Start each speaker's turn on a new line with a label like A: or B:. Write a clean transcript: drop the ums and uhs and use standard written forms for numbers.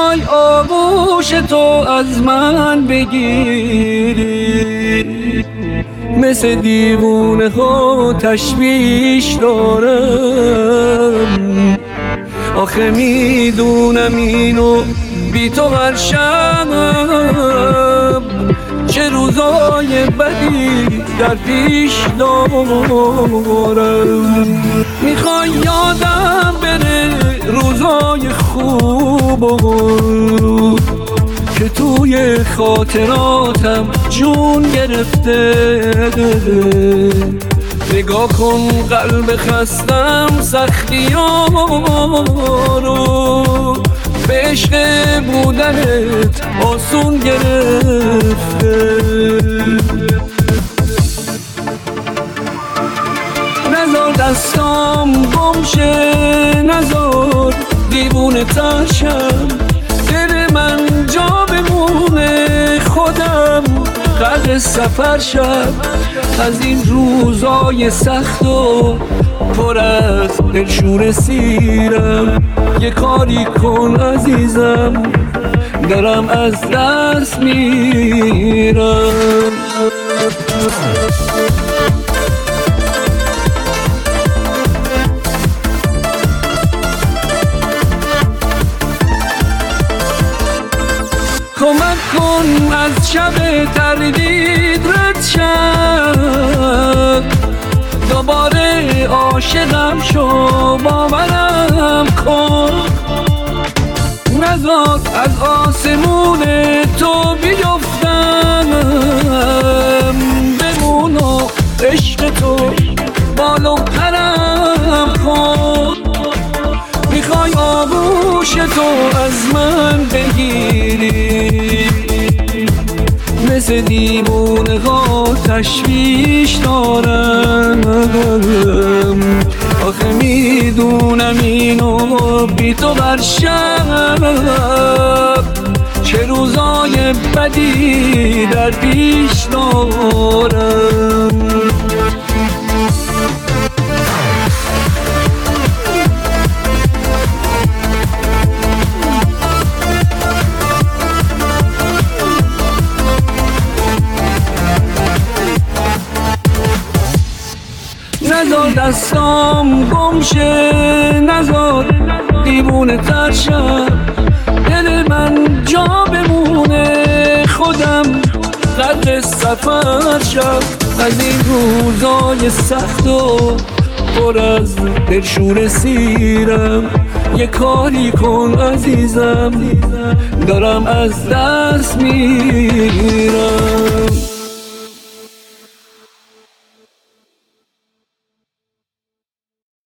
A: میخوای آغوش تو از من بگیری، مثل دیوونه ها تشویش دارم. آخه میدونم اینو بی تو هر شب چه روزای بدی در پیش دارم. میخوای یادم بره روزای خوب که توی خاطراتم جون گرفته. نگاه کن قلب خستم سختیارو، به عشق بودنت آسون گرفته. نزار دستام گم شه، نزار دیوونه ترشم، دل من جا بمونه خودم غرق سفر شب. از این روزای سخت و پر از دلشور سیرم، یه کاری کن عزیزم دارم از دست میرم. کمک کن از شب تردید رد شم، دوباره عاشقم شو باورم کن. نزار از آسمون تو بیفتم، بمون و عشق تو بالو پرم کن. میخوای آغوش تو از من بگیری، مثل دیوونه ها تشویش دارم. آخه میدونم اینو بی تو بر شب چه روزای بدی در پیش دارم. نزار دستام گم شه، نزار دیوونه تر شم، دل من جا بمونه خودم غرق سفر شب. از این روزای سخت و پر از دلشور سیرم، یه کاری کن عزیزم دارم از دست میرم.